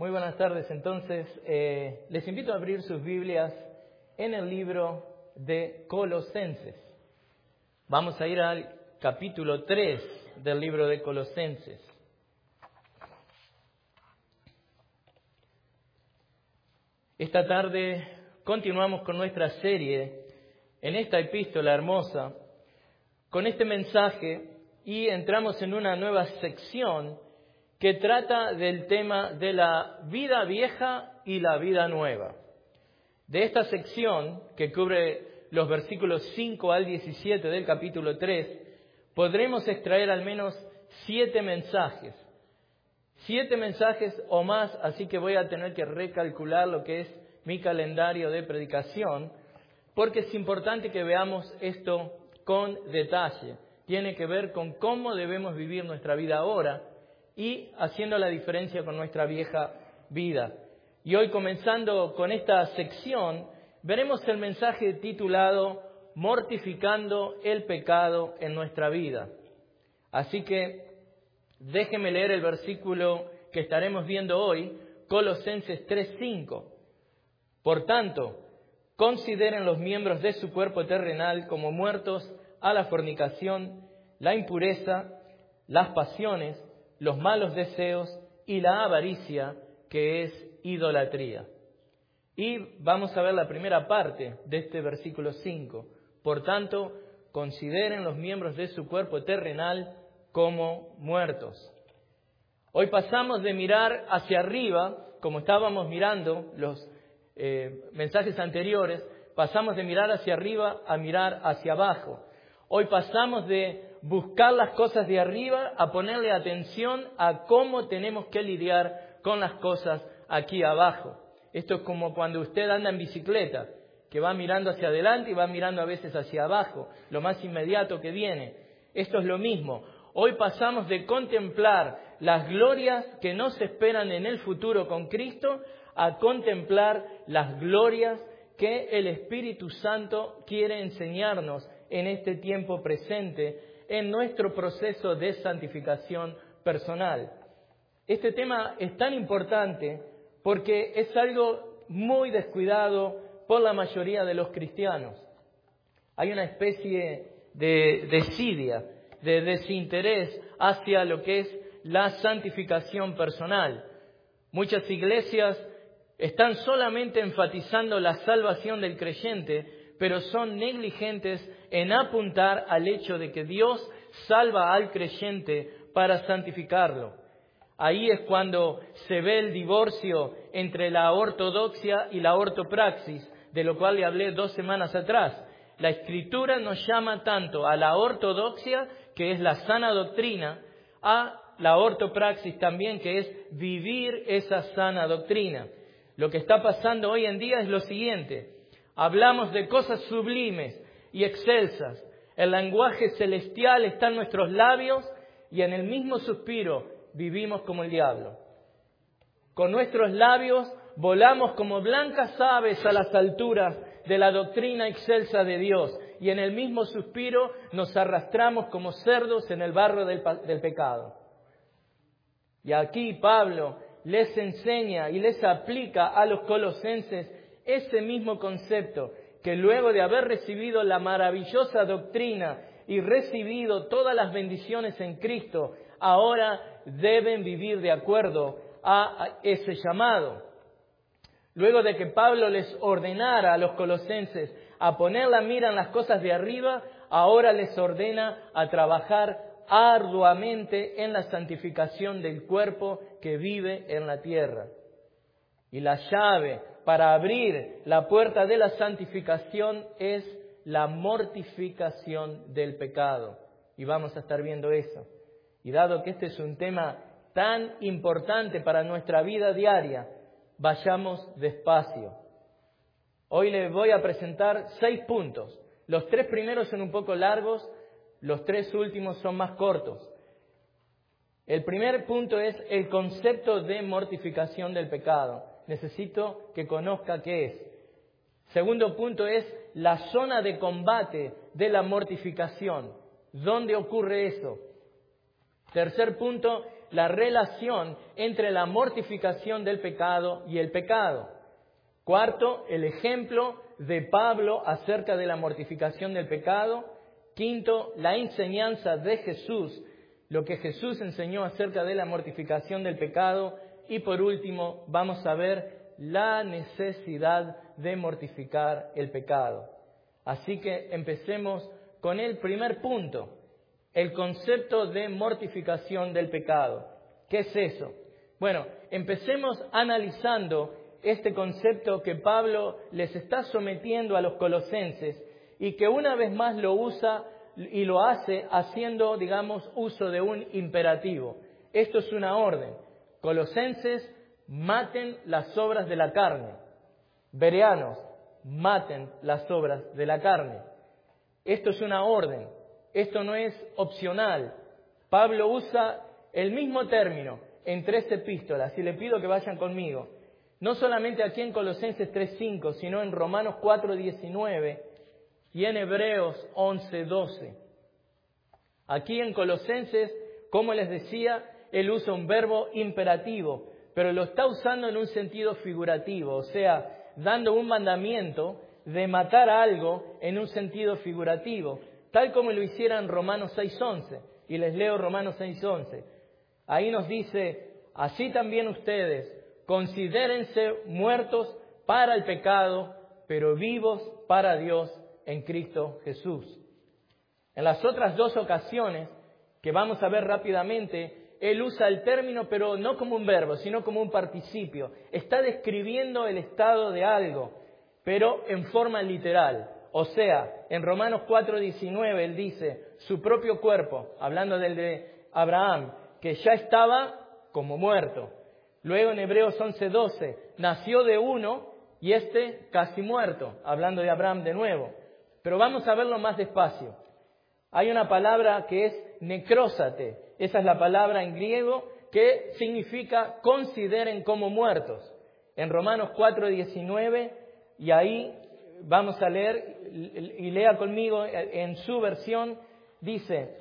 Muy buenas tardes. Entonces, les invito a abrir sus Biblias en el libro de Colosenses. Vamos a ir al capítulo 3 del libro de Colosenses. Esta tarde continuamos con nuestra serie en esta epístola hermosa, con este mensaje, y entramos en una nueva sección que trata del tema de la vida vieja y la vida nueva. De esta sección, que cubre los versículos 5 al 17 del capítulo 3, podremos extraer al menos 7 mensajes. 7 mensajes o más, así que voy a tener que recalcular lo que es mi calendario de predicación, porque es importante que veamos esto con detalle. Tiene que ver con cómo debemos vivir nuestra vida ahora y haciendo la diferencia con nuestra vieja vida. Y hoy, comenzando con esta sección, veremos el mensaje titulado Mortificando el pecado en nuestra vida. Así que déjenme leer el versículo que estaremos viendo hoy, Colosenses 3:5. Por tanto, consideren los miembros de su cuerpo terrenal como muertos a la fornicación, la impureza, las pasiones, los malos deseos y la avaricia, que es idolatría. Y vamos a ver la primera parte de este versículo 5. Por tanto, consideren los miembros de su cuerpo terrenal como muertos. Hoy pasamos de mirar hacia arriba, como estábamos mirando los mensajes anteriores, pasamos de mirar hacia arriba a mirar hacia abajo. Hoy pasamos de buscar las cosas de arriba a ponerle atención a cómo tenemos que lidiar con las cosas aquí abajo. Esto es como cuando usted anda en bicicleta, que va mirando hacia adelante y va mirando a veces hacia abajo, lo más inmediato que viene. Esto es lo mismo. Hoy pasamos de contemplar las glorias que nos esperan en el futuro con Cristo a contemplar las glorias que el Espíritu Santo quiere enseñarnos en este tiempo presente, en nuestro proceso de santificación personal. Este tema es tan importante porque es algo muy descuidado por la mayoría de los cristianos. Hay una especie de desidia, de desinterés hacia lo que es la santificación personal. Muchas iglesias están solamente enfatizando la salvación del creyente, pero son negligentes en apuntar al hecho de que Dios salva al creyente para santificarlo. Ahí es cuando se ve el divorcio entre la ortodoxia y la ortopraxis, de lo cual le hablé 2 semanas atrás. La Escritura nos llama tanto a la ortodoxia, que es la sana doctrina, a la ortopraxis también, que es vivir esa sana doctrina. Lo que está pasando hoy en día es lo siguiente: hablamos de cosas sublimes y excelsas. El lenguaje celestial está en nuestros labios y en el mismo suspiro vivimos como el diablo. Con nuestros labios volamos como blancas aves a las alturas de la doctrina excelsa de Dios y en el mismo suspiro nos arrastramos como cerdos en el barro del pecado. Y aquí Pablo les enseña y les aplica a los colosenses ese mismo concepto, que luego de haber recibido la maravillosa doctrina y recibido todas las bendiciones en Cristo, ahora deben vivir de acuerdo a ese llamado. Luego de que Pablo les ordenara a los colosenses a poner la mira en las cosas de arriba, ahora les ordena a trabajar arduamente en la santificación del cuerpo que vive en la tierra. Y la llave para abrir la puerta de la santificación es la mortificación del pecado. Y vamos a estar viendo eso. Y dado que este es un tema tan importante para nuestra vida diaria, vayamos despacio. Hoy les voy a presentar 6 puntos. Los 3 primeros son un poco largos, los 3 últimos son más cortos. El primer punto es el concepto de mortificación del pecado. Necesito que conozca qué es. Segundo punto es la zona de combate de la mortificación. ¿Dónde ocurre eso? Tercer punto, la relación entre la mortificación del pecado y el pecado. Cuarto, el ejemplo de Pablo acerca de la mortificación del pecado. Quinto, la enseñanza de Jesús, lo que Jesús enseñó acerca de la mortificación del pecado. Y por último, vamos a ver la necesidad de mortificar el pecado. Así que empecemos con el primer punto, el concepto de mortificación del pecado. ¿Qué es eso? Bueno, empecemos analizando este concepto que Pablo les está sometiendo a los colosenses y que una vez más lo usa y lo hace haciendo, digamos, uso de un imperativo. Esto es una orden. Colosenses, maten las obras de la carne. Bereanos, maten las obras de la carne. Esto es una orden. Esto no es opcional. Pablo usa el mismo término en 3 epístolas y le pido que vayan conmigo. No solamente aquí en Colosenses 3:5, sino en Romanos 4:19 y en Hebreos 11:12. Aquí en Colosenses, como les decía, él usa un verbo imperativo, pero lo está usando en un sentido figurativo, o sea, dando un mandamiento de matar a algo en un sentido figurativo, tal como lo hiciera en Romanos 6:11. Y les leo Romanos 6:11. Ahí nos dice, así también ustedes, considérense muertos para el pecado, pero vivos para Dios en Cristo Jesús. En las otras 2 ocasiones, que vamos a ver rápidamente, él usa el término, pero no como un verbo, sino como un participio. Está describiendo el estado de algo, pero en forma literal. O sea, en Romanos 4:19 él dice, su propio cuerpo, hablando del de Abraham, que ya estaba como muerto. Luego en Hebreos 11:12, nació de uno y casi muerto, hablando de Abraham de nuevo. Pero vamos a verlo más despacio. Hay una palabra que es necrósate. Esa es la palabra en griego que significa consideren como muertos. En Romanos 4:19, y ahí vamos a leer, y lea conmigo en su versión, dice,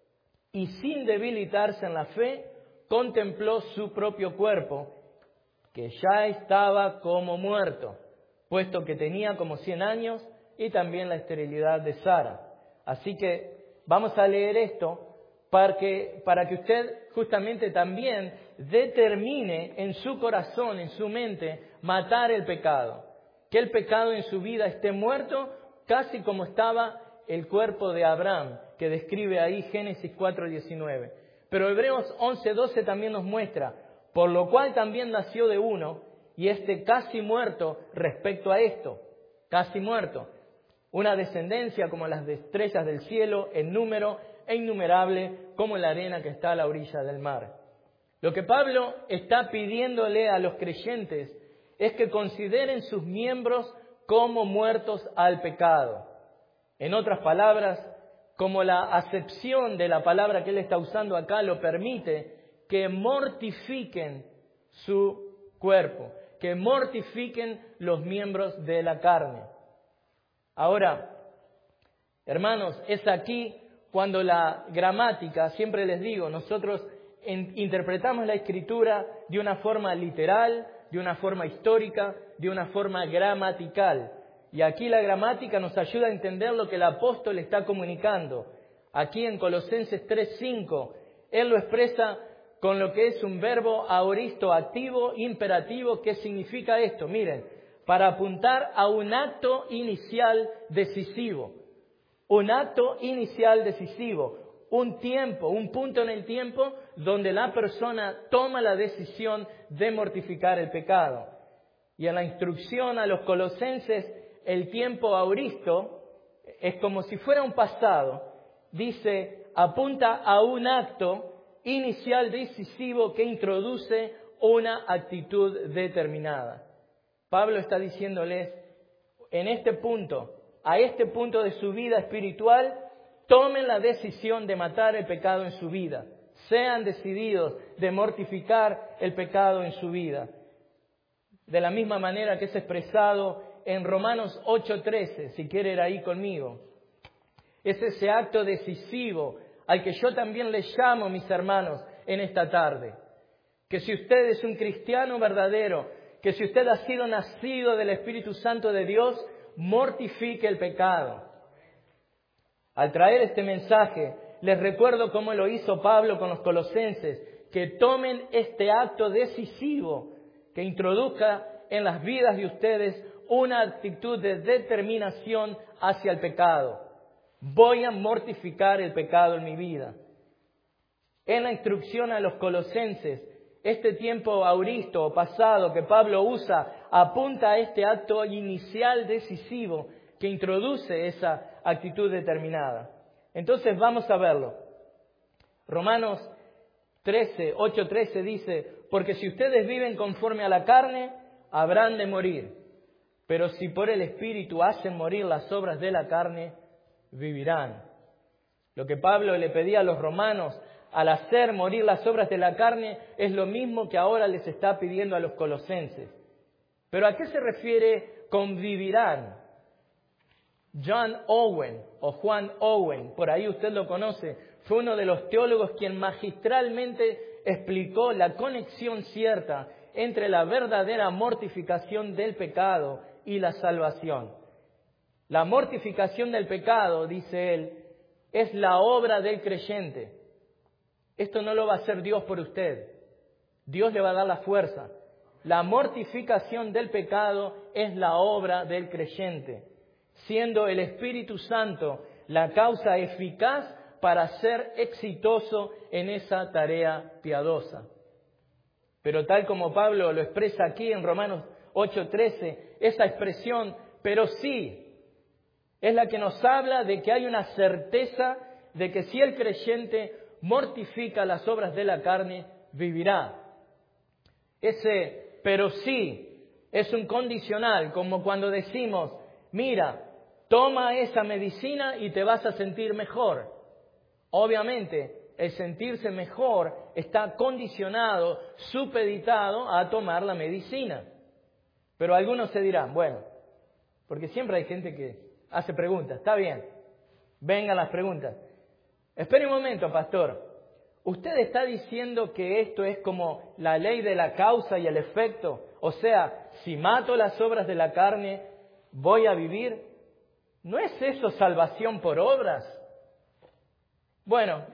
y sin debilitarse en la fe, contempló su propio cuerpo, que ya estaba como muerto, puesto que tenía como 100 años y también la esterilidad de Sara. Así que vamos a leer esto para que usted justamente también determine en su corazón, en su mente, matar el pecado. Que el pecado en su vida esté muerto, casi como estaba el cuerpo de Abraham, que describe ahí Génesis 4:19. Pero Hebreos 11:12 también nos muestra, por lo cual también nació de uno, y casi muerto respecto a esto, casi muerto. Una descendencia como las de estrellas del cielo, en número e innumerable como la arena que está a la orilla del mar. Lo que Pablo está pidiéndole a los creyentes es que consideren sus miembros como muertos al pecado. En otras palabras, como la acepción de la palabra que él está usando acá lo permite, que mortifiquen su cuerpo, que mortifiquen los miembros de la carne. Ahora, hermanos, es aquí cuando la gramática, siempre les digo, nosotros interpretamos la Escritura de una forma literal, de una forma histórica, de una forma gramatical. Y aquí la gramática nos ayuda a entender lo que el apóstol está comunicando. Aquí en Colosenses 3:5, él lo expresa con lo que es un verbo aoristo activo, imperativo. ¿Qué significa esto? Miren, para apuntar a un acto inicial decisivo. Un acto inicial decisivo. Un tiempo, un punto en el tiempo donde la persona toma la decisión de mortificar el pecado. Y en la instrucción a los colosenses, el tiempo aoristo es como si fuera un pasado. Dice, apunta a un acto inicial decisivo que introduce una actitud determinada. Pablo está diciéndoles, en este punto, a este punto de su vida espiritual, tomen la decisión de matar el pecado en su vida. Sean decididos de mortificar el pecado en su vida. De la misma manera que es expresado en Romanos 8:13, si quiere ir ahí conmigo. Es ese acto decisivo al que yo también les llamo, mis hermanos, en esta tarde. Que si usted es un cristiano verdadero, que si usted ha sido nacido del Espíritu Santo de Dios, mortifique el pecado. Al traer este mensaje, les recuerdo cómo lo hizo Pablo con los colosenses, que tomen este acto decisivo que introduzca en las vidas de ustedes una actitud de determinación hacia el pecado. Voy a mortificar el pecado en mi vida. En la instrucción a los colosenses, este tiempo auristo o pasado que Pablo usa apunta a este acto inicial decisivo que introduce esa actitud determinada. Entonces vamos a verlo. Romanos 8:13 dice, porque si ustedes viven conforme a la carne, habrán de morir. Pero si por el Espíritu hacen morir las obras de la carne, vivirán. Lo que Pablo le pedía a los romanos al hacer morir las obras de la carne es lo mismo que ahora les está pidiendo a los colosenses. ¿Pero a qué se refiere con vivirán? John Owen o Juan Owen, por ahí usted lo conoce, fue uno de los teólogos quien magistralmente explicó la conexión cierta entre la verdadera mortificación del pecado y la salvación. La mortificación del pecado, dice él, es la obra del creyente. Esto no lo va a hacer Dios por usted. Dios le va a dar la fuerza. La mortificación del pecado es la obra del creyente, siendo el Espíritu Santo la causa eficaz para ser exitoso en esa tarea piadosa. Pero tal como Pablo lo expresa aquí en Romanos 8:13, esa expresión, pero sí, es la que nos habla de que hay una certeza de que si el creyente mortifica las obras de la carne, vivirá. Ese pero sí es un condicional, como cuando decimos, mira, toma esa medicina y te vas a sentir mejor. Obviamente, el sentirse mejor está condicionado, supeditado a tomar la medicina. Pero algunos se dirán, bueno, porque siempre hay gente que hace preguntas, está bien, vengan las preguntas. Espere un momento, pastor. ¿Usted está diciendo que esto es como la ley de la causa y el efecto? O sea, si mato las obras de la carne, ¿voy a vivir? ¿No es eso salvación por obras? Bueno,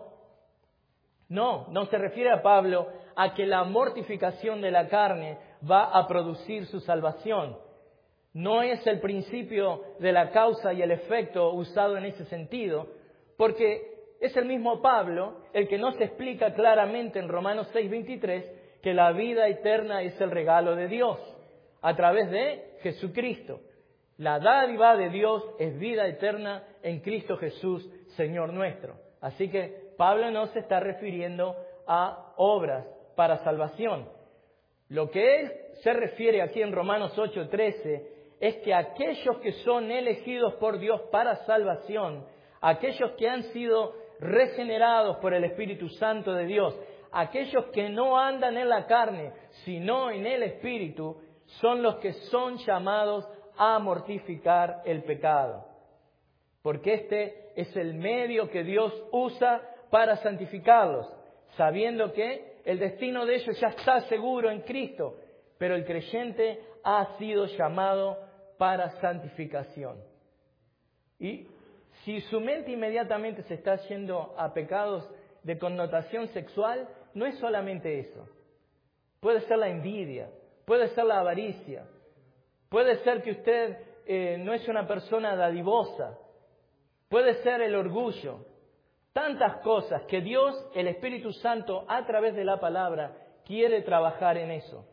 no se refiere a Pablo a que la mortificación de la carne va a producir su salvación. No es el principio de la causa y el efecto usado en ese sentido, porque es el mismo Pablo el que nos explica claramente en Romanos 6:23 que la vida eterna es el regalo de Dios a través de Jesucristo. La dádiva de Dios es vida eterna en Cristo Jesús, Señor nuestro. Así que Pablo no se está refiriendo a obras para salvación. Lo que él se refiere aquí en Romanos 8:13 es que aquellos que son elegidos por Dios para salvación, aquellos que han sido regenerados por el Espíritu Santo de Dios, aquellos que no andan en la carne, sino en el Espíritu, son los que son llamados a mortificar el pecado. Porque este es el medio que Dios usa para santificarlos, sabiendo que el destino de ellos ya está seguro en Cristo, pero el creyente ha sido llamado para santificación. Y si su mente inmediatamente se está yendo a pecados de connotación sexual, no es solamente eso. Puede ser la envidia, puede ser la avaricia, puede ser que usted no es una persona dadivosa, puede ser el orgullo. Tantas cosas que Dios, el Espíritu Santo, a través de la palabra, quiere trabajar en eso.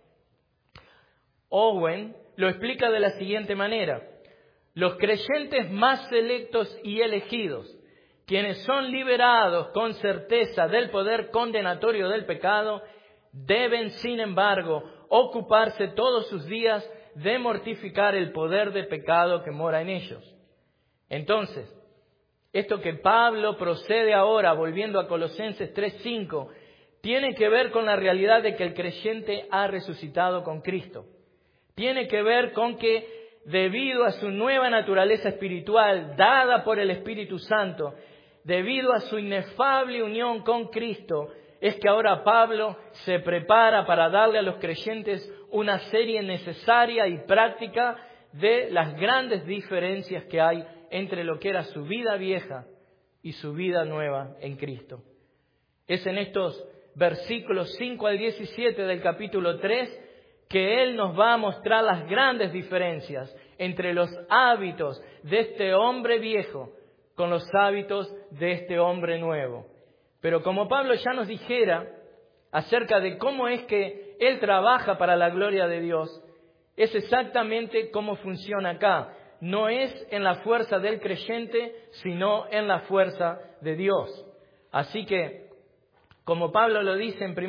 Owen lo explica de la siguiente manera. Los creyentes más selectos y elegidos, quienes son liberados con certeza del poder condenatorio del pecado, deben, sin embargo, ocuparse todos sus días de mortificar el poder de pecado que mora en ellos. Entonces, esto que Pablo procede ahora, volviendo a Colosenses 3:5, tiene que ver con la realidad de que el creyente ha resucitado con Cristo. Tiene que ver con que debido a su nueva naturaleza espiritual dada por el Espíritu Santo, debido a su inefable unión con Cristo, es que ahora Pablo se prepara para darle a los creyentes una serie necesaria y práctica de las grandes diferencias que hay entre lo que era su vida vieja y su vida nueva en Cristo. Es en estos versículos 5 al 17 del capítulo 3 que Él nos va a mostrar las grandes diferencias entre los hábitos de este hombre viejo con los hábitos de este hombre nuevo. Pero como Pablo ya nos dijera acerca de cómo es que Él trabaja para la gloria de Dios, es exactamente cómo funciona acá. No es en la fuerza del creyente, sino en la fuerza de Dios. Así que, como Pablo lo dice en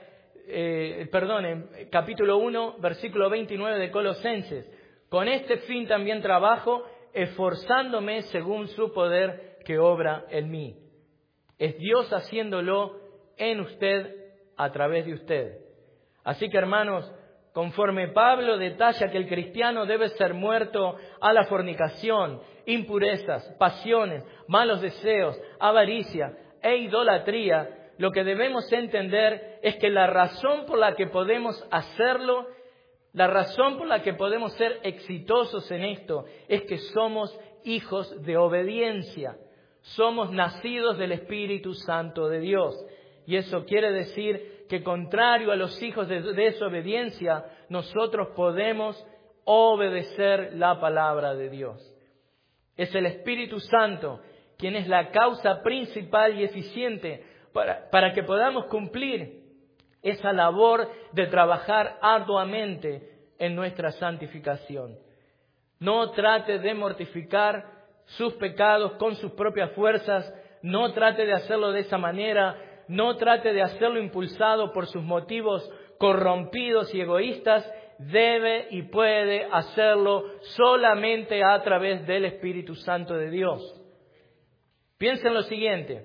capítulo 1, versículo 29 de Colosenses, con este fin también trabajo, esforzándome según su poder que obra en mí. Es Dios haciéndolo en usted, a través de usted. Así que, hermanos, conforme Pablo detalla que el cristiano debe ser muerto a la fornicación, impurezas, pasiones, malos deseos, avaricia e idolatría, lo que debemos entender es que la razón por la que podemos hacerlo, la razón por la que podemos ser exitosos en esto, es que somos hijos de obediencia. Somos nacidos del Espíritu Santo de Dios. Y eso quiere decir que, contrario a los hijos de desobediencia, nosotros podemos obedecer la palabra de Dios. Es el Espíritu Santo quien es la causa principal y eficiente para que podamos cumplir esa labor de trabajar arduamente en nuestra santificación. No trate de mortificar sus pecados con sus propias fuerzas, no trate de hacerlo de esa manera, no trate de hacerlo impulsado por sus motivos corrompidos y egoístas. Debe y puede hacerlo solamente a través del Espíritu Santo de Dios. Piensen lo siguiente: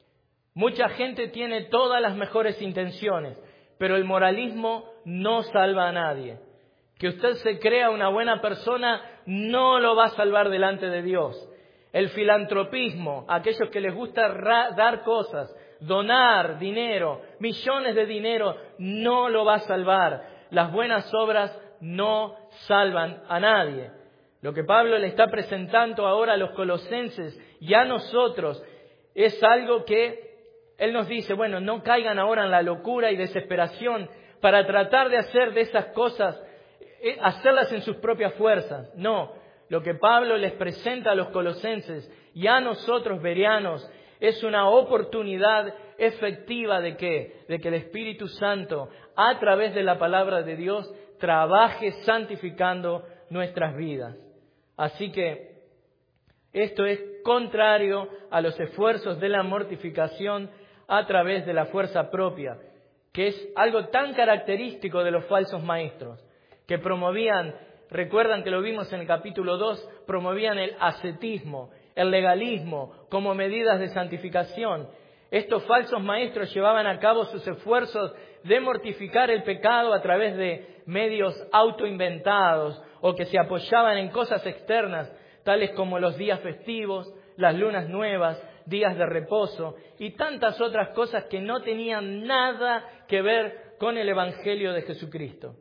mucha gente tiene todas las mejores intenciones, pero el moralismo no salva a nadie. Que usted se crea una buena persona no lo va a salvar delante de Dios. El filantropismo, aquellos que les gusta dar cosas, donar dinero, millones de dinero, no lo va a salvar. Las buenas obras no salvan a nadie. Lo que Pablo le está presentando ahora a los colosenses y a nosotros es algo que él nos dice: bueno, no caigan ahora en la locura y desesperación para tratar de hacer de esas cosas, hacerlas en sus propias fuerzas. No, lo que Pablo les presenta a los colosenses y a nosotros bereanos es una oportunidad efectiva de que el Espíritu Santo, a través de la palabra de Dios, trabaje santificando nuestras vidas. Así que esto es contrario a los esfuerzos de la mortificación a través de la fuerza propia, que es algo tan característico de los falsos maestros, que promovían, recuerdan que lo vimos en el capítulo 2, promovían el ascetismo, el legalismo como medidas de santificación. Estos falsos maestros llevaban a cabo sus esfuerzos de mortificar el pecado a través de medios autoinventados o que se apoyaban en cosas externas, tales como los días festivos, las lunas nuevas, días de reposo y tantas otras cosas que no tenían nada que ver con el Evangelio de Jesucristo.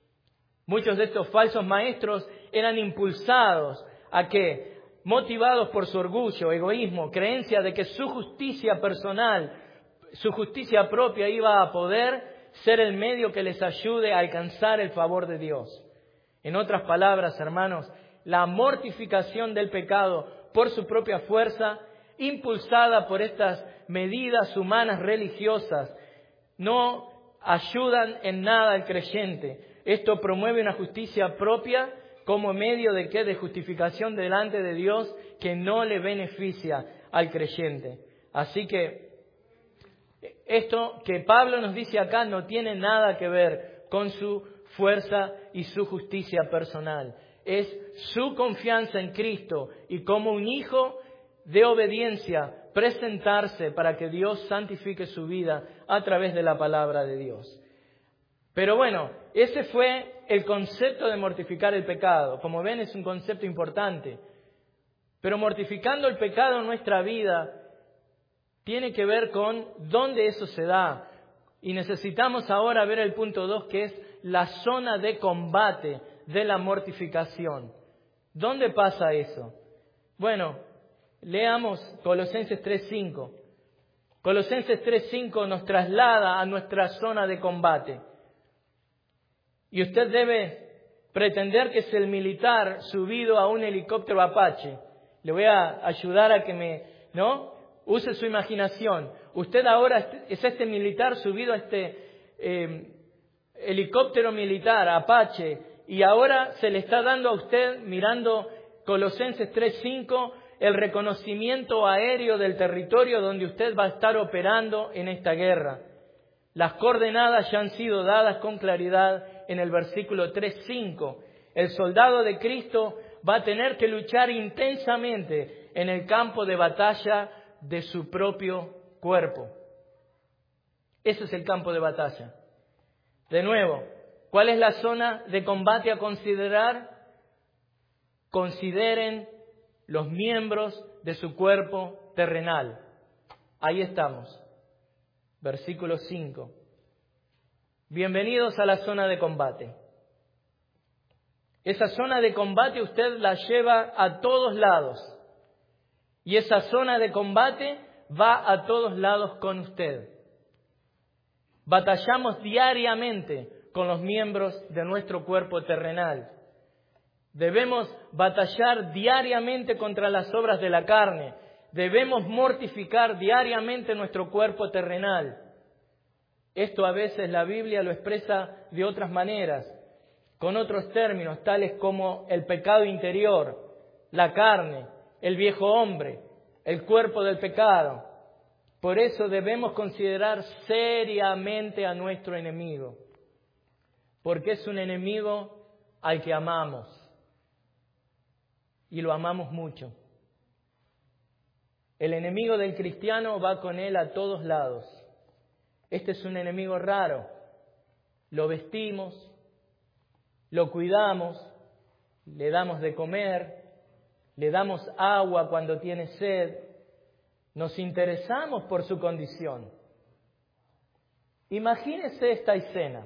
Muchos de estos falsos maestros eran impulsados a que, motivados por su orgullo, egoísmo, creencia de que su justicia personal, su justicia propia iba a poder ser el medio que les ayude a alcanzar el favor de Dios. En otras palabras, hermanos, la mortificación del pecado por su propia fuerza, impulsada por estas medidas humanas religiosas, no ayudan en nada al creyente. Esto promueve una justicia propia como medio de ¿qué? De justificación delante de Dios que no le beneficia al creyente. Así que esto que Pablo nos dice acá no tiene nada que ver con su fuerza y su justicia personal. Es su confianza en Cristo y como un hijo de obediencia presentarse para que Dios santifique su vida a través de la palabra de Dios. Pero bueno, ese fue el concepto de mortificar el pecado. Como ven, es un concepto importante. Pero mortificando el pecado en nuestra vida tiene que ver con dónde eso se da, Y necesitamos ahora ver el punto 2, que es la zona de combate de la mortificación. ¿Dónde pasa eso? Bueno, leamos Colosenses 3:5. Colosenses 3:5 nos traslada a nuestra zona de combate. Y usted debe pretender que es el militar subido a un helicóptero Apache. Le voy a ayudar a que use su imaginación. Usted ahora es este militar subido a este helicóptero militar Apache, y ahora se le está dando a usted, mirando Colosenses 3:5, el reconocimiento aéreo del territorio donde usted va a estar operando en esta guerra. Las coordenadas ya han sido dadas con claridad en el versículo 3:5. El soldado de Cristo va a tener que luchar intensamente en el campo de batalla de su propio cuerpo. Ese es el campo de batalla. De nuevo, ¿cuál es la zona de combate a considerar? Consideren los miembros de su cuerpo terrenal. Ahí estamos. Versículo 5. Bienvenidos a la zona de combate. Esa zona de combate usted la lleva a todos lados. Y esa zona de combate va a todos lados con usted. Batallamos diariamente con los miembros de nuestro cuerpo terrenal. Debemos batallar diariamente contra las obras de la carne. Debemos mortificar diariamente nuestro cuerpo terrenal. Esto a veces la Biblia lo expresa de otras maneras, con otros términos, tales como el pecado interior, la carne, el viejo hombre, el cuerpo del pecado. Por eso debemos considerar seriamente a nuestro enemigo, porque es un enemigo al que amamos, y lo amamos mucho. El enemigo del cristiano va con él a todos lados. Este es un enemigo raro. Lo vestimos, lo cuidamos, le damos de comer, le damos agua cuando tiene sed. Nos interesamos por su condición. Imagínese esta escena.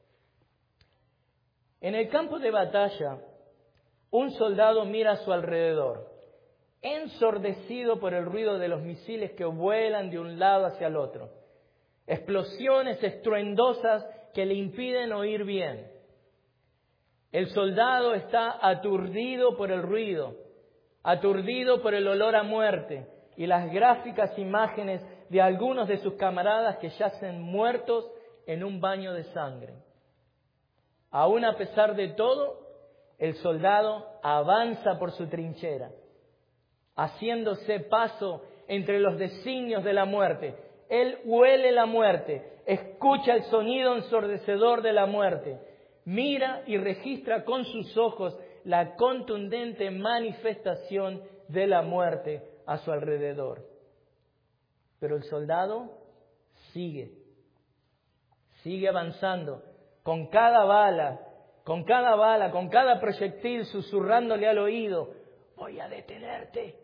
En el campo de batalla, un soldado mira a su alrededor, ensordecido por el ruido de los misiles que vuelan de un lado hacia el otro. Explosiones estruendosas que le impiden oír bien. El soldado está aturdido por el ruido, aturdido por el olor a muerte y las gráficas imágenes de algunos de sus camaradas que yacen muertos en un baño de sangre. Aún a pesar de todo, el soldado avanza por su trinchera, haciéndose paso entre los designios de la muerte. Él huele la muerte, escucha el sonido ensordecedor de la muerte, mira y registra con sus ojos la contundente manifestación de la muerte a su alrededor. Pero el soldado sigue avanzando, con cada bala, con cada proyectil susurrándole al oído: voy a detenerte.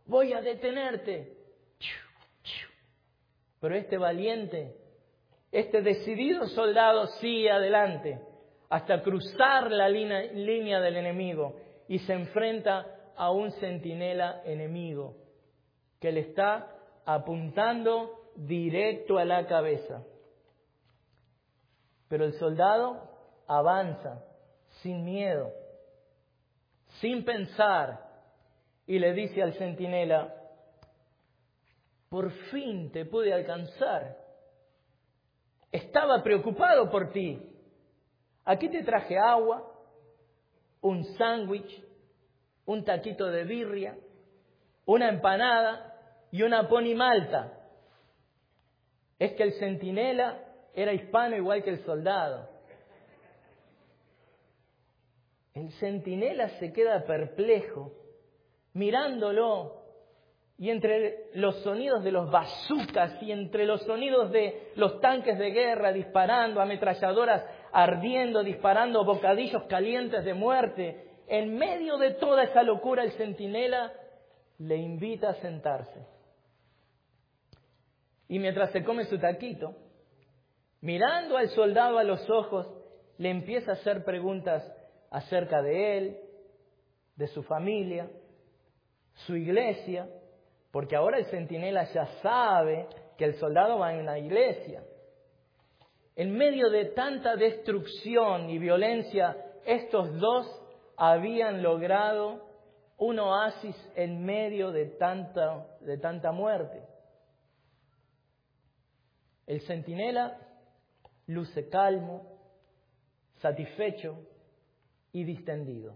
Pero este valiente, este decidido soldado sigue adelante hasta cruzar la línea del enemigo y se enfrenta a un centinela enemigo que le está apuntando directo a la cabeza. Pero el soldado avanza sin miedo, sin pensar, y le dice al centinela: por fin te pude alcanzar. Estaba preocupado por ti. Aquí te traje agua, un sándwich, un taquito de birria, una empanada y una pony malta. Es que el centinela era hispano igual que el soldado. El centinela se queda perplejo, mirándolo, y entre los sonidos de los bazucas y entre los sonidos de los tanques de guerra disparando, ametralladoras ardiendo, disparando bocadillos calientes de muerte, en medio de toda esa locura el centinela le invita a sentarse. Y mientras se come su taquito, Mirando al soldado a los ojos, le empieza a hacer preguntas acerca de él, de su familia, su iglesia, porque ahora el centinela ya sabe que el soldado va en la iglesia. En medio de tanta destrucción y violencia, estos dos habían logrado un oasis en medio de tanta muerte. El centinela luce calmo, satisfecho y distendido.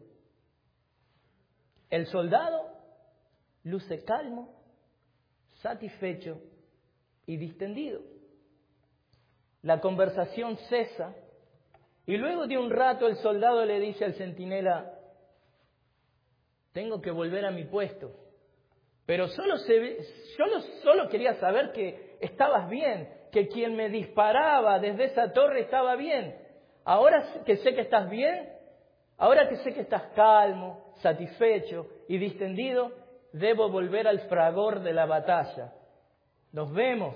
El soldado luce calmo, satisfecho y distendido. La conversación cesa y luego de un rato el soldado le dice al centinela: tengo que volver a mi puesto, pero solo quería saber que estabas bien, que quien me disparaba desde esa torre estaba bien. Ahora que sé que estás bien, ahora que sé que estás calmo, satisfecho y distendido, debo volver al fragor de la batalla. Nos vemos.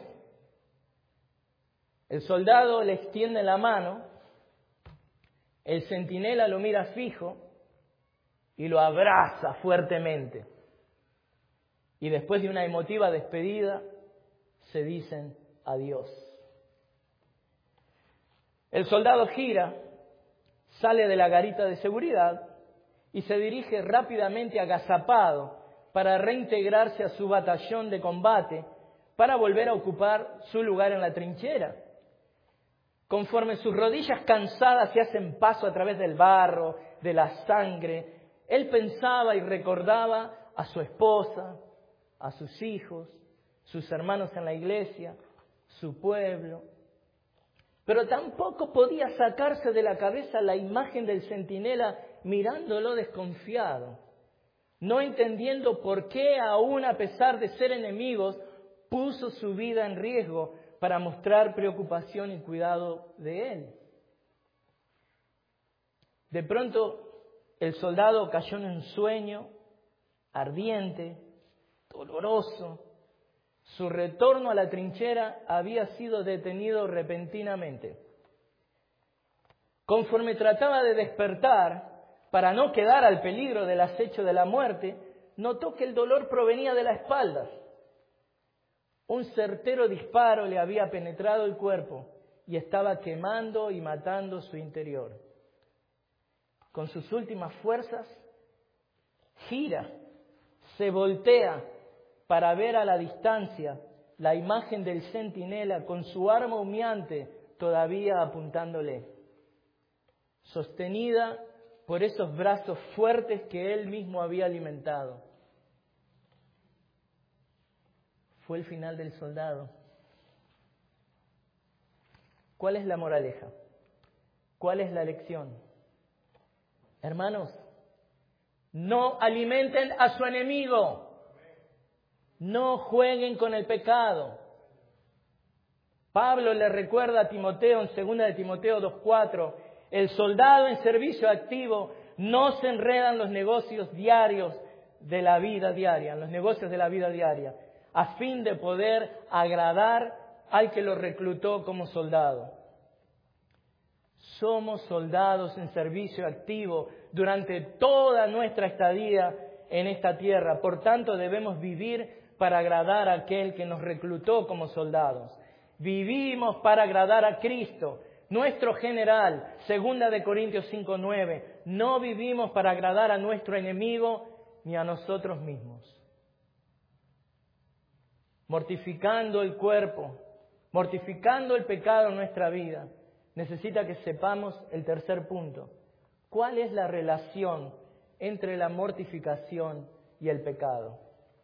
El soldado le extiende la mano, el centinela lo mira fijo y lo abraza fuertemente. Y después de una emotiva despedida, se dicen adiós. El soldado gira, sale de la garita de seguridad y se dirige rápidamente agazapado para reintegrarse a su batallón de combate para volver a ocupar su lugar en la trinchera. Conforme sus rodillas cansadas se hacen paso a través del barro, de la sangre, él pensaba y recordaba a su esposa, a sus hijos, sus hermanos en la iglesia, su pueblo. Pero tampoco podía sacarse de la cabeza la imagen del centinela mirándolo desconfiado, no entendiendo por qué, aún a pesar de ser enemigos, puso su vida en riesgo para mostrar preocupación y cuidado de él. De pronto, el soldado cayó en un sueño ardiente, doloroso. Su retorno a la trinchera había sido detenido repentinamente. Conforme trataba de despertar, para no quedar al peligro del acecho de la muerte, notó que el dolor provenía de la espalda. Un certero disparo le había penetrado el cuerpo y estaba quemando y matando su interior. Con sus últimas fuerzas, gira, se voltea para ver a la distancia la imagen del centinela con su arma humeante todavía apuntándole, sostenida por esos brazos fuertes que él mismo había alimentado. Fue el final del soldado. ¿Cuál es la moraleja? ¿Cuál es la lección? Hermanos, no alimenten a su enemigo. No jueguen con el pecado. Pablo le recuerda a Timoteo en 2 de Timoteo 2:4, el soldado en servicio activo no se enreda en los negocios diarios de la vida diaria, en los negocios de la vida diaria, a fin de poder agradar al que lo reclutó como soldado. Somos soldados en servicio activo durante toda nuestra estadía en esta tierra. Por tanto, debemos vivir para agradar a aquel que nos reclutó como soldados. Vivimos para agradar a Cristo, nuestro general. 2 de Corintios 5:9. No vivimos para agradar a nuestro enemigo ni a nosotros mismos. Mortificando el cuerpo, mortificando el pecado en nuestra vida, necesita que sepamos el tercer punto. ¿Cuál es la relación entre la mortificación y el pecado?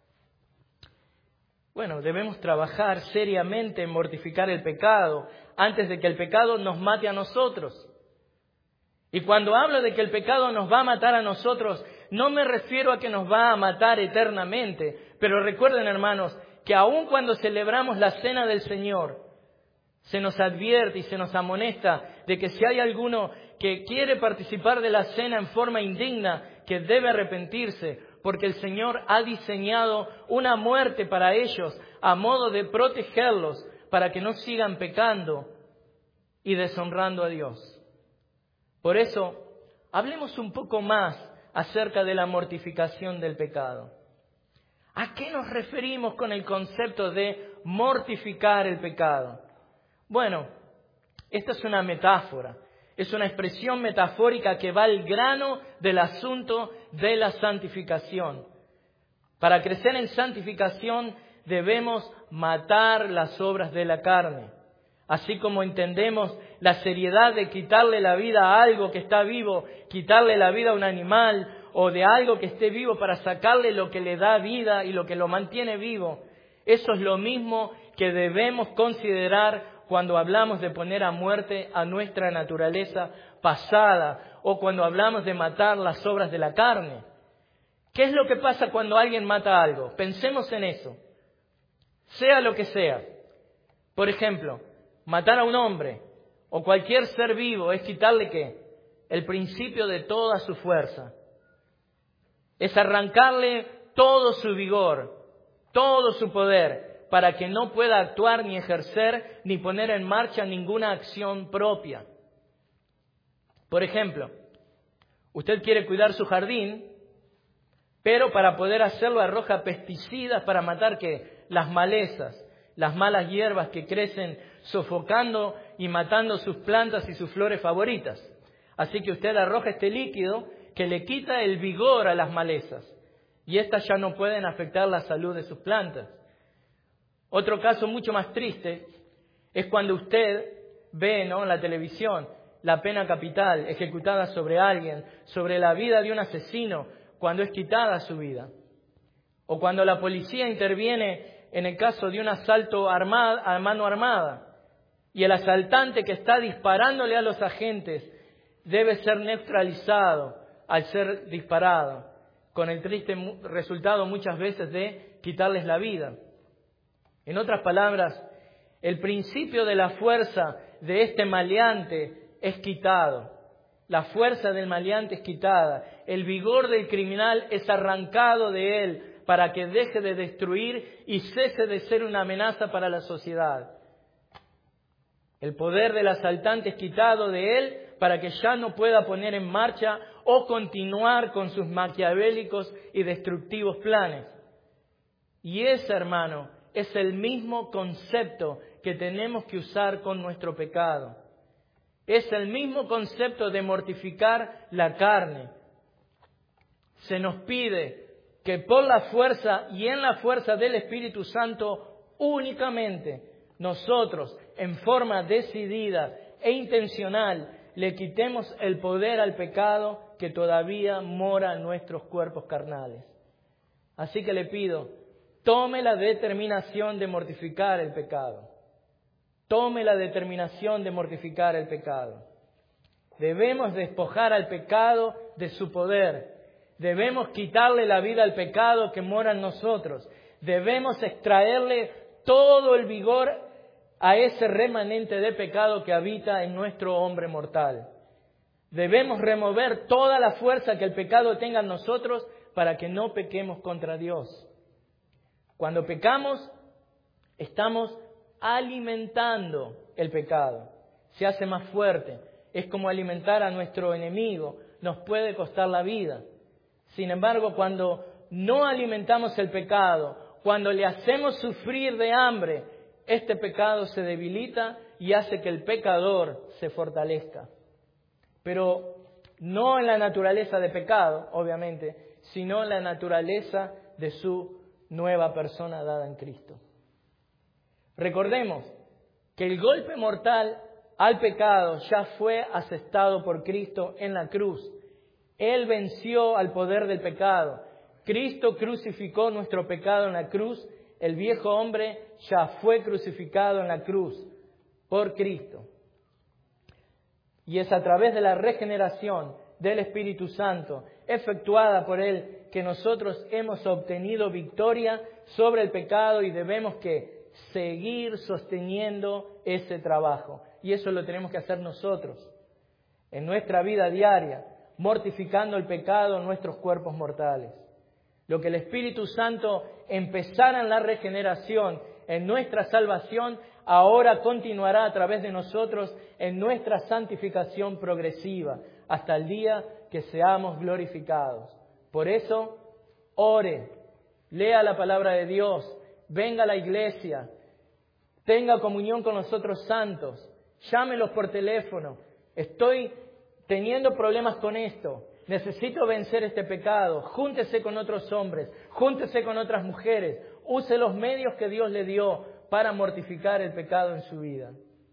Bueno, debemos trabajar seriamente en mortificar el pecado antes de que el pecado nos mate a nosotros. Y cuando hablo de que el pecado nos va a matar a nosotros, no me refiero a que nos va a matar eternamente. Pero recuerden, hermanos, que aun cuando celebramos la cena del Señor, se nos advierte y se nos amonesta de que si hay alguno que quiere participar de la cena en forma indigna, que debe arrepentirse, porque el Señor ha diseñado una muerte para ellos a modo de protegerlos, para que no sigan pecando y deshonrando a Dios. Por eso, hablemos un poco más acerca de la mortificación del pecado. ¿A qué nos referimos con el concepto de mortificar el pecado? Bueno, esta es una metáfora, es una expresión metafórica que va al grano del asunto de la santificación. Para crecer en santificación debemos matar las obras de la carne. Así como entendemos la seriedad de quitarle la vida a algo que está vivo, quitarle la vida a un animal o de algo que esté vivo para sacarle lo que le da vida y lo que lo mantiene vivo, eso es lo mismo que debemos considerar cuando hablamos de poner a muerte a nuestra naturaleza pasada o cuando hablamos de matar las obras de la carne. ¿Qué es lo que pasa cuando alguien mata algo? Pensemos en eso, sea lo que sea. Por ejemplo, matar a un hombre o cualquier ser vivo es quitarle ¿qué? El principio de toda su fuerza. Es arrancarle todo su vigor, todo su poder, para que no pueda actuar ni ejercer ni poner en marcha ninguna acción propia. Por ejemplo, usted quiere cuidar su jardín, pero para poder hacerlo arroja pesticidas para matar ¿qué? Las malezas, las malas hierbas que crecen sofocando y matando sus plantas y sus flores favoritas. Así que usted arroja este líquido que le quita el vigor a las malezas y éstas ya no pueden afectar la salud de sus plantas. Otro caso mucho más triste es cuando usted ve, ¿no?, en la televisión la pena capital ejecutada sobre alguien, sobre la vida de un asesino, cuando es quitada su vida. O cuando la policía interviene en el caso de un asalto a mano armada y el asaltante que está disparándole a los agentes debe ser neutralizado al ser disparado, con el triste resultado muchas veces de quitarles la vida. En otras palabras, el principio de la fuerza de este maleante es quitado. La fuerza del maleante es quitada. El vigor del criminal es arrancado de él para que deje de destruir y cese de ser una amenaza para la sociedad. El poder del asaltante es quitado de él para que ya no pueda poner en marcha o continuar con sus maquiavélicos y destructivos planes. Y ese, hermano, es el mismo concepto que tenemos que usar con nuestro pecado. Es el mismo concepto de mortificar la carne. Se nos pide que por la fuerza y en la fuerza del Espíritu Santo únicamente nosotros, en forma decidida e intencional, le quitemos el poder al pecado que todavía mora en nuestros cuerpos carnales. Así que le pido, tome la determinación de mortificar el pecado. Tome la determinación de mortificar el pecado. Debemos despojar al pecado de su poder. Debemos quitarle la vida al pecado que mora en nosotros. Debemos extraerle todo el vigor a ese remanente de pecado que habita en nuestro hombre mortal. Debemos remover toda la fuerza que el pecado tenga en nosotros para que no pequemos contra Dios. Cuando pecamos, estamos alimentando el pecado. Se hace más fuerte. Es como alimentar a nuestro enemigo. Nos puede costar la vida. Sin embargo, cuando no alimentamos el pecado, cuando le hacemos sufrir de hambre, este pecado se debilita y hace que el pecador se fortalezca. Pero no en la naturaleza de pecado, obviamente, sino en la naturaleza de su nueva persona dada en Cristo. Recordemos que el golpe mortal al pecado ya fue asestado por Cristo en la cruz. Él venció al poder del pecado. Cristo crucificó nuestro pecado en la cruz. El viejo hombre ya fue crucificado en la cruz por Cristo. Y es a través de la regeneración del Espíritu Santo, efectuada por Él, que nosotros hemos obtenido victoria sobre el pecado y debemos que seguir sosteniendo ese trabajo. Y eso lo tenemos que hacer nosotros, en nuestra vida diaria, mortificando el pecado en nuestros cuerpos mortales. Lo que el Espíritu Santo empezara en la regeneración, en nuestra salvación, ahora continuará a través de nosotros en nuestra santificación progresiva, hasta el día que seamos glorificados. Por eso, ore, lea la palabra de Dios, venga a la iglesia, tenga comunión con los otros santos, llámelos por teléfono. Estoy teniendo problemas con esto, necesito vencer este pecado. Júntese con otros hombres, júntese con otras mujeres, use los medios que Dios le dio para mortificar el pecado en su vida.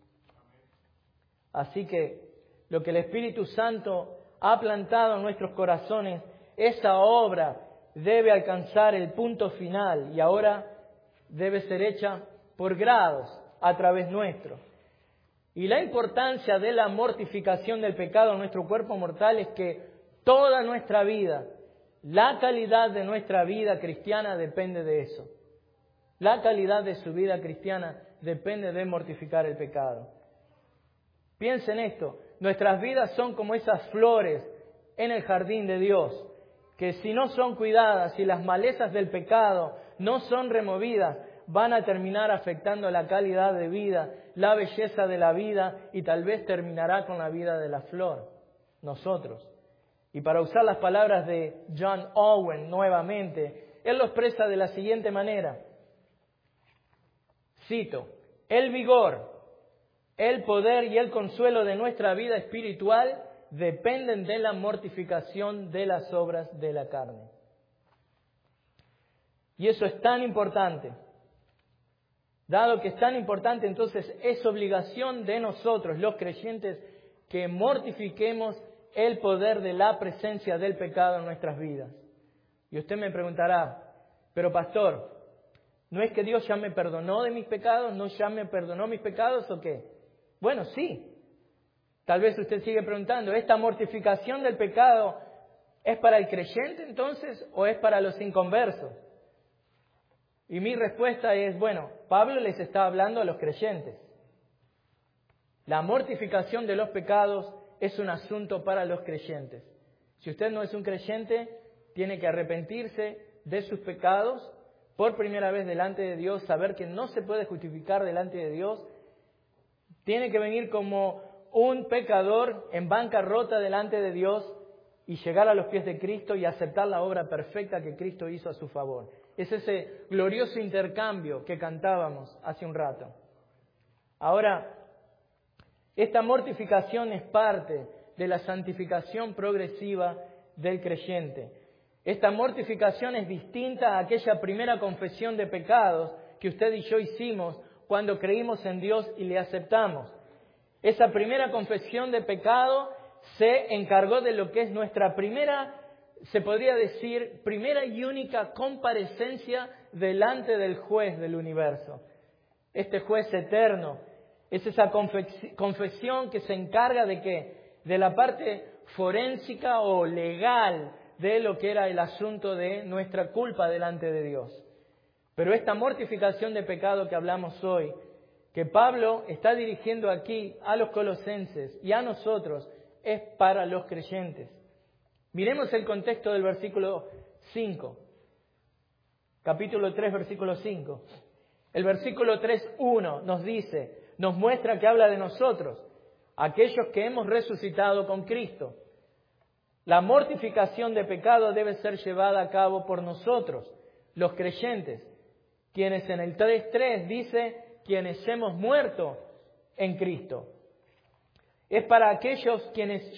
Así que lo que el Espíritu Santo ha plantado en nuestros corazones, esa obra debe alcanzar el punto final y ahora debe ser hecha por grados a través nuestro. Y la importancia de la mortificación del pecado en nuestro cuerpo mortal es que toda nuestra vida, la calidad de nuestra vida cristiana depende de eso. La calidad de su vida cristiana depende de mortificar el pecado. Piensen esto, nuestras vidas son como esas flores en el jardín de Dios, que si no son cuidadas, si las malezas del pecado no son removidas, van a terminar afectando la calidad de vida, la belleza de la vida y tal vez terminará con la vida de la flor, nosotros. Y para usar las palabras de John Owen nuevamente, él lo expresa de la siguiente manera. Cito, el vigor, el poder y el consuelo de nuestra vida espiritual dependen de la mortificación de las obras de la carne. Y eso es tan importante. Dado que es tan importante, entonces es obligación de nosotros, los creyentes, que mortifiquemos el poder de la presencia del pecado en nuestras vidas. Y usted me preguntará, pero pastor, ¿no es que Dios ya me perdonó de mis pecados? ¿No ya me perdonó mis pecados o qué? Bueno, sí. Tal vez usted sigue preguntando, ¿esta mortificación del pecado es para el creyente entonces o es para los inconversos? Y mi respuesta es, bueno, Pablo les está hablando a los creyentes. La mortificación de los pecados es un asunto para los creyentes. Si usted no es un creyente, tiene que arrepentirse de sus pecados por primera vez delante de Dios, saber que no se puede justificar delante de Dios. Tiene que venir como un pecador en bancarrota delante de Dios y llegar a los pies de Cristo y aceptar la obra perfecta que Cristo hizo a su favor. Es ese glorioso intercambio que cantábamos hace un rato. Ahora, esta mortificación es parte de la santificación progresiva del creyente. Esta mortificación es distinta a aquella primera confesión de pecados que usted y yo hicimos cuando creímos en Dios y le aceptamos. Esa primera confesión de pecado se encargó de lo que es nuestra primera, se podría decir, primera y única comparecencia delante del juez del universo. Este juez eterno es esa confesión que se encarga de ¿qué? De la parte forénsica o legal de lo que era el asunto de nuestra culpa delante de Dios. Pero esta mortificación de pecado que hablamos hoy, que Pablo está dirigiendo aquí a los colosenses y a nosotros, es para los creyentes. Miremos el contexto del versículo 5, capítulo 3, versículo 5. El versículo 3:1 nos dice, nos muestra que habla de nosotros, aquellos que hemos resucitado con Cristo. La mortificación de pecado debe ser llevada a cabo por nosotros, los creyentes, quienes en el 3:3 dice, quienes hemos muerto en Cristo. Es para aquellos quienes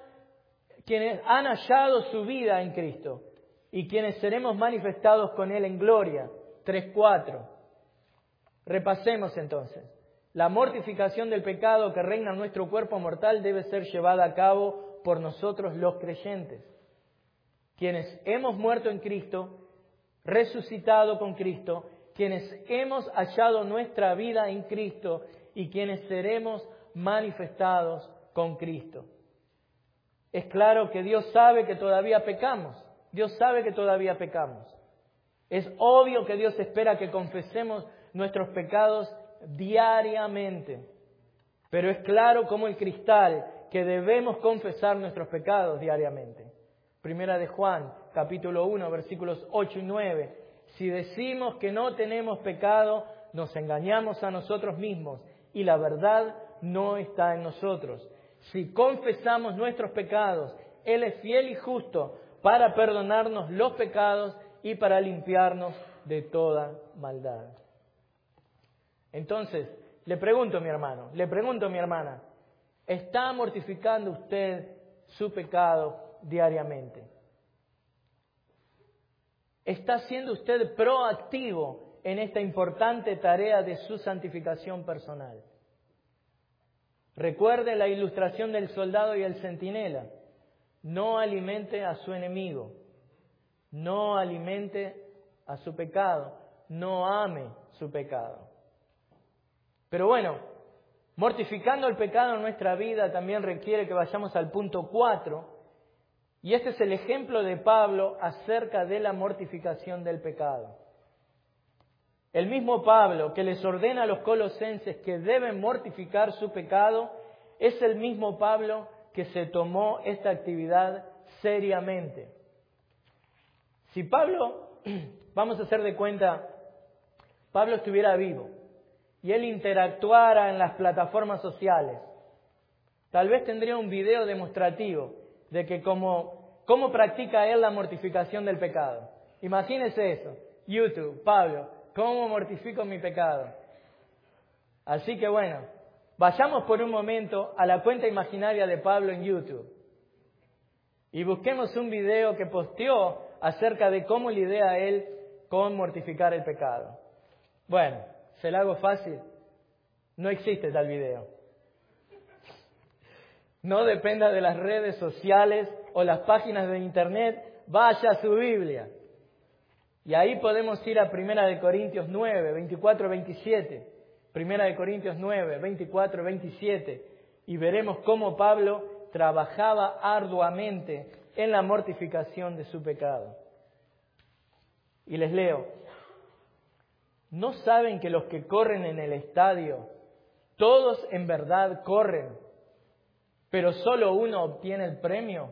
han hallado su vida en Cristo y quienes seremos manifestados con Él en gloria. 3:4. Repasemos entonces. La mortificación del pecado que reina en nuestro cuerpo mortal debe ser llevada a cabo por nosotros los creyentes, quienes hemos muerto en Cristo, resucitado con Cristo, quienes hemos hallado nuestra vida en Cristo y quienes seremos manifestados con Cristo. Es claro que Dios sabe que todavía pecamos. Dios sabe que todavía pecamos. Es obvio que Dios espera que confesemos nuestros pecados diariamente. Pero es claro como el cristal que debemos confesar nuestros pecados diariamente. Primera de Juan, capítulo 1, versículos 8 y 9. Si decimos que no tenemos pecado, nos engañamos a nosotros mismos y la verdad no está en nosotros. Si confesamos nuestros pecados, Él es fiel y justo para perdonarnos los pecados y para limpiarnos de toda maldad. Entonces, le pregunto a mi hermano, le pregunto a mi hermana, ¿está mortificando usted su pecado diariamente? ¿Está siendo usted proactivo en esta importante tarea de su santificación personal? Recuerde la ilustración del soldado y el centinela. No alimente a su enemigo. No alimente a su pecado. No ame su pecado. Pero bueno, mortificando el pecado en nuestra vida también requiere que vayamos al punto 4. Y este es el ejemplo de Pablo acerca de la mortificación del pecado. El mismo Pablo que les ordena a los colosenses que deben mortificar su pecado, es el mismo Pablo que se tomó esta actividad seriamente. Si Pablo, vamos a hacer de cuenta, Pablo estuviera vivo y él interactuara en las plataformas sociales, tal vez tendría un video demostrativo de que cómo practica él la mortificación del pecado. Imagínese eso, YouTube, Pablo, ¿cómo mortifico mi pecado? Así que bueno, vayamos por un momento a la cuenta imaginaria de Pablo en YouTube y busquemos un video que posteó acerca de cómo lidia él con mortificar el pecado. Bueno, se lo hago fácil, no existe tal video. No dependa de las redes sociales o las páginas de internet, vaya a su Biblia. Y ahí podemos ir a 1 Corintios 9, 24, 27. 1 Corintios 9, 24, 27. Y veremos cómo Pablo trabajaba arduamente en la mortificación de su pecado. Y les leo. ¿No saben que los que corren en el estadio, todos en verdad corren, pero solo uno obtiene el premio?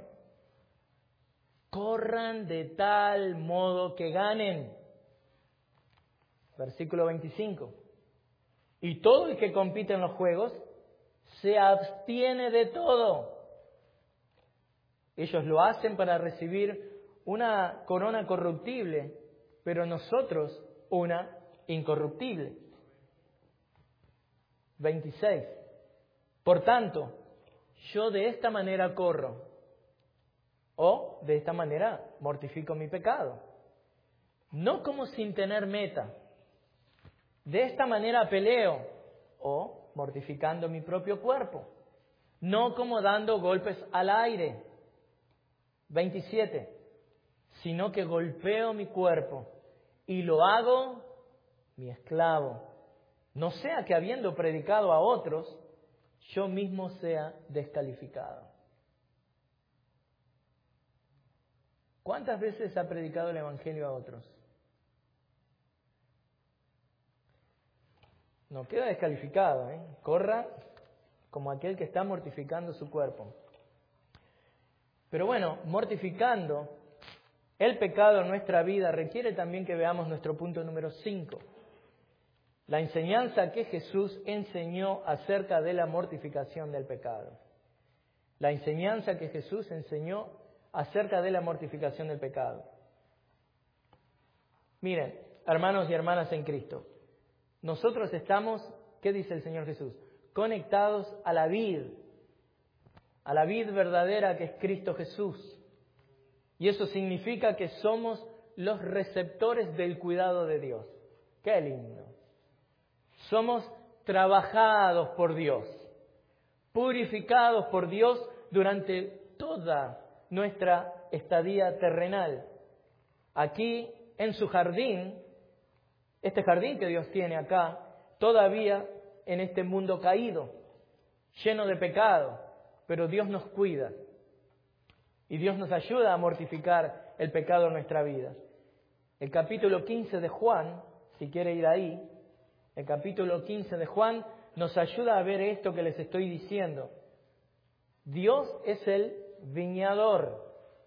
Corran de tal modo que ganen. Versículo 25. Y todo el que compite en los juegos se abstiene de todo. Ellos lo hacen para recibir una corona corruptible, pero nosotros una incorruptible. 26. Por tanto, yo de esta manera corro, o de esta manera mortifico mi pecado. No como sin tener meta. De esta manera peleo, o mortificando mi propio cuerpo. No como dando golpes al aire. 27. Sino que golpeo mi cuerpo y lo hago mi esclavo. No sea que habiendo predicado a otros, yo mismo sea descalificado. ¿Cuántas veces ha predicado el Evangelio a otros? No queda descalificado, ¿eh? Corra como aquel que está mortificando su cuerpo. Pero bueno, mortificando el pecado en nuestra vida requiere también que veamos nuestro punto número 5. La enseñanza que Jesús enseñó acerca de la mortificación del pecado. La enseñanza que Jesús enseñó acerca de la mortificación del pecado. Miren, hermanos y hermanas en Cristo, nosotros estamos, ¿qué dice el Señor Jesús? Conectados a la vid verdadera que es Cristo Jesús. Y eso significa que somos los receptores del cuidado de Dios. ¡Qué lindo! Somos trabajados por Dios, purificados por Dios durante toda nuestra estadía terrenal. Aquí, en su jardín, este jardín que Dios tiene acá, todavía en este mundo caído, lleno de pecado, pero Dios nos cuida y Dios nos ayuda a mortificar el pecado en nuestra vida. El capítulo 15 de Juan, si quiere ir ahí, el capítulo 15 de Juan nos ayuda a ver esto que les estoy diciendo. Dios es el viñador.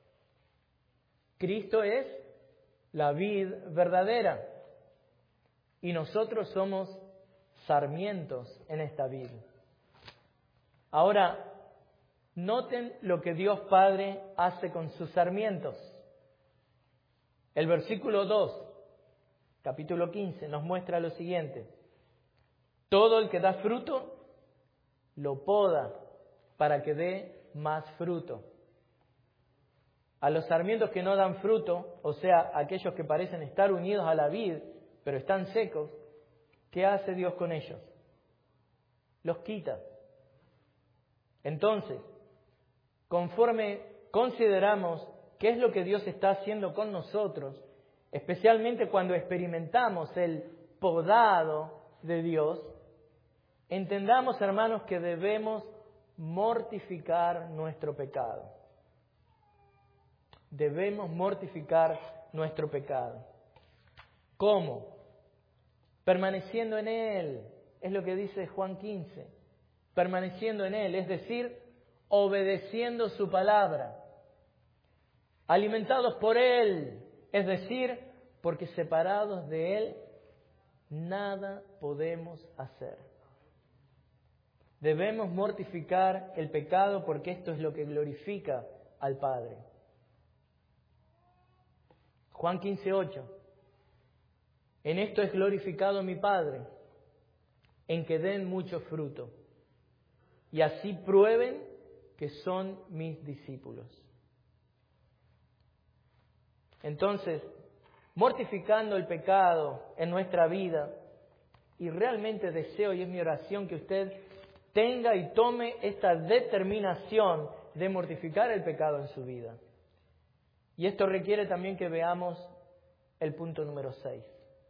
Cristo es la vid verdadera. y nosotros somos sarmientos en esta vid. Ahora, noten lo que Dios Padre hace con sus sarmientos. El versículo 2, capítulo 15, nos muestra lo siguiente. Todo el que da fruto, lo poda para que dé más fruto. A los sarmientos que no dan fruto, o sea, aquellos que parecen estar unidos a la vid, pero están secos, ¿qué hace Dios con ellos? Los quita. Entonces, conforme consideramos qué es lo que Dios está haciendo con nosotros, especialmente cuando experimentamos el podado de Dios, entendamos, hermanos, que debemos mortificar nuestro pecado. Debemos mortificar nuestro pecado. ¿Cómo? Permaneciendo en Él. Es lo que dice Juan 15. Permaneciendo en Él, es decir, obedeciendo su palabra. Alimentados por Él, es decir, porque separados de Él, nada podemos hacer. Debemos mortificar el pecado porque esto es lo que glorifica al Padre. Juan 15:8. En esto es glorificado mi Padre, en que den mucho fruto, y así prueben que son mis discípulos. Entonces, mortificando el pecado en nuestra vida, y realmente deseo, y es mi oración, que usted tenga y tome esta determinación de mortificar el pecado en su vida. Y esto requiere también que veamos el punto número 6.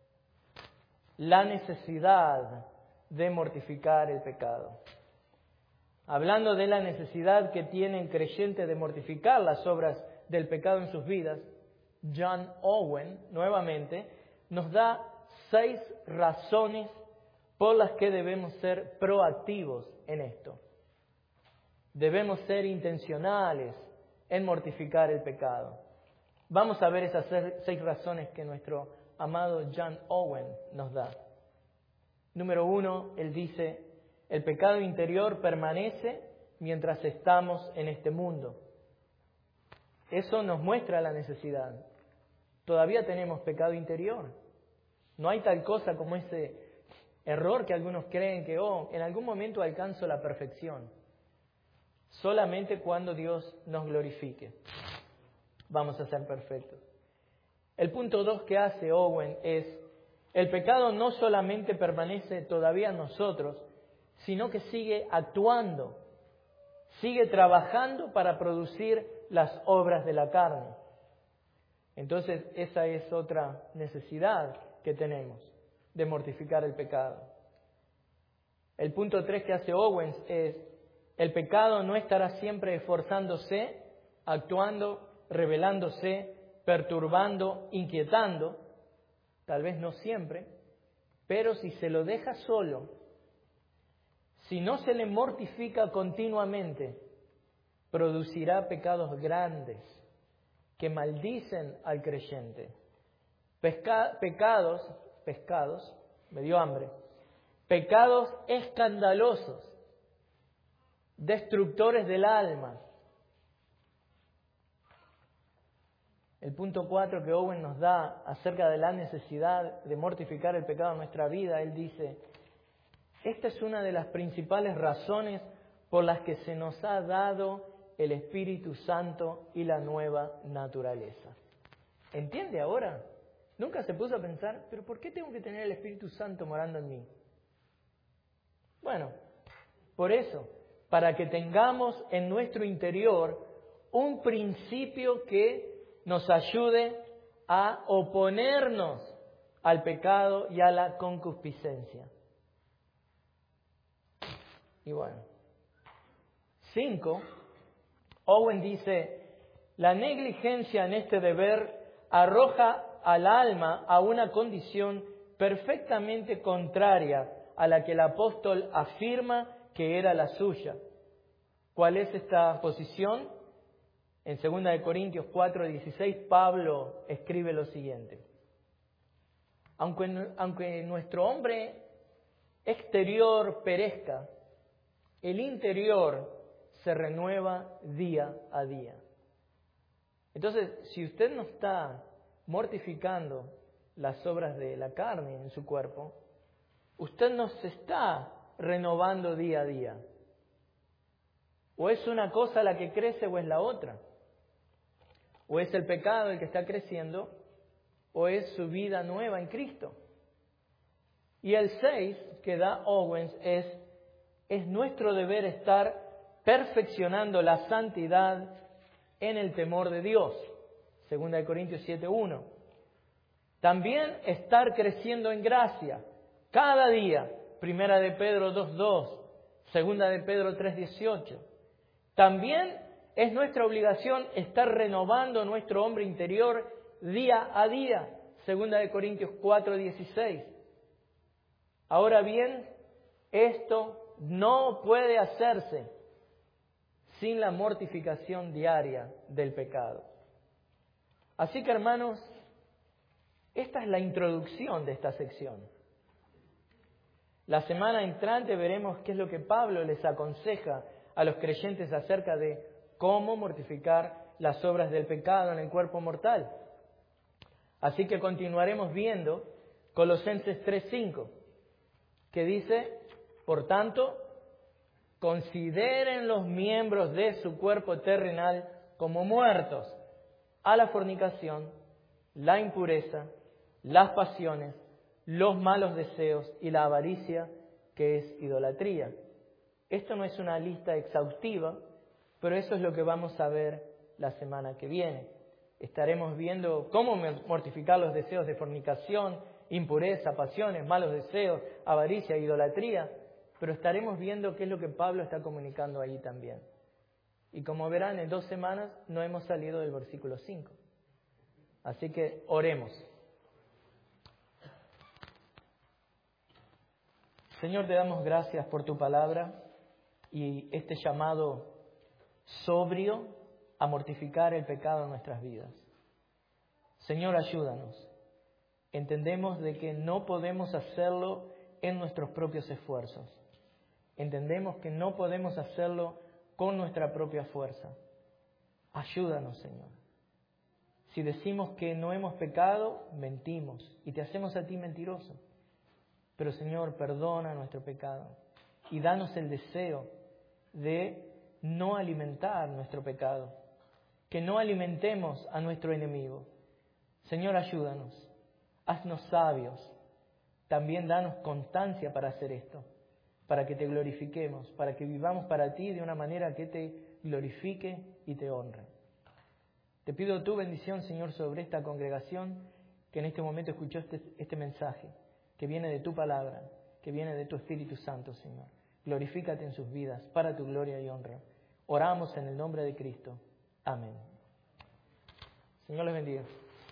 La necesidad de mortificar el pecado. Hablando de la necesidad que tiene el creyente de mortificar las obras del pecado en sus vidas, John Owen, nuevamente, nos da 6 razones por las que debemos ser proactivos en esto. Debemos ser intencionales en mortificar el pecado. Vamos a ver esas 6 razones que nuestro amado John Owen nos da. Número 1, él dice, el pecado interior permanece mientras estamos en este mundo. Eso nos muestra la necesidad. Todavía tenemos pecado interior. No hay tal cosa como ese error que algunos creen que, en algún momento alcanzo la perfección. Solamente cuando Dios nos glorifique vamos a ser perfectos. El punto 2 que hace Owen es, el pecado no solamente permanece todavía en nosotros, sino que sigue actuando, sigue trabajando para producir las obras de la carne. Entonces, esa es otra necesidad que tenemos, de mortificar el pecado. El punto 3 que hace Owens es, el pecado no estará siempre esforzándose, actuando, rebelándose, perturbando, inquietando, tal vez no siempre, pero si se lo deja solo, si no se le mortifica continuamente, producirá pecados grandes que maldicen al creyente. Pecados, me dio hambre, pecados escandalosos, destructores del alma. El punto 4 que Owen nos da acerca de la necesidad de mortificar el pecado en nuestra vida, él dice, esta es una de las principales razones por las que se nos ha dado el Espíritu Santo y la nueva naturaleza. ¿Entiende ahora? Nunca se puso a pensar, ¿pero por qué tengo que tener el Espíritu Santo morando en mí? Bueno, por eso, para que tengamos en nuestro interior un principio que nos ayude a oponernos al pecado y a la concupiscencia. Y bueno, 5, Owen dice, la negligencia en este deber arroja al alma a una condición perfectamente contraria a la que el apóstol afirma que era la suya. ¿Cuál es esta posición? En 2 Corintios 4:16, Pablo escribe lo siguiente. Aunque nuestro hombre exterior perezca, el interior se renueva día a día. Entonces, si usted no está mortificando las obras de la carne en su cuerpo, usted no se está renovando día a día. O es una cosa la que crece o es la otra. O es el pecado el que está creciendo o es su vida nueva en Cristo. Y el 6 que da Owens es nuestro deber estar perfeccionando la santidad en el temor de Dios. 2 Corintios 7:1. También estar creciendo en gracia cada día. 1 de Pedro 2:2. 2 de Pedro 3:18. También es nuestra obligación estar renovando nuestro hombre interior día a día. 2 de Corintios 4:16. Ahora bien, esto no puede hacerse sin la mortificación diaria del pecado. Así que, hermanos, esta es la introducción de esta sección. La semana entrante veremos qué es lo que Pablo les aconseja a los creyentes acerca de cómo mortificar las obras del pecado en el cuerpo mortal. Así que continuaremos viendo Colosenses 3:5, que dice, por tanto, consideren los miembros de su cuerpo terrenal como muertos a la fornicación, la impureza, las pasiones, los malos deseos y la avaricia, que es idolatría. Esto no es una lista exhaustiva, pero eso es lo que vamos a ver la semana que viene. Estaremos viendo cómo mortificar los deseos de fornicación, impureza, pasiones, malos deseos, avaricia, idolatría, pero estaremos viendo qué es lo que Pablo está comunicando ahí también. Y como verán, en 2 semanas no hemos salido del versículo 5. Así que oremos. Señor, te damos gracias por tu palabra y este llamado sobrio a mortificar el pecado en nuestras vidas. Señor, ayúdanos. Entendemos de que no podemos hacerlo en nuestros propios esfuerzos. Entendemos que no podemos hacerlo con nuestra propia fuerza. Ayúdanos, Señor. Si decimos que no hemos pecado, mentimos y te hacemos a ti mentiroso. Pero, Señor, perdona nuestro pecado y danos el deseo de no alimentar nuestro pecado, que no alimentemos a nuestro enemigo. Señor, ayúdanos, haznos sabios, también danos constancia para hacer esto, para que te glorifiquemos, para que vivamos para ti de una manera que te glorifique y te honre. Te pido tu bendición, Señor, sobre esta congregación que en este momento escuchó este mensaje, que viene de tu palabra, que viene de tu Espíritu Santo, Señor. Glorifícate en sus vidas, para tu gloria y honra. Oramos en el nombre de Cristo. Amén. Señor les bendiga.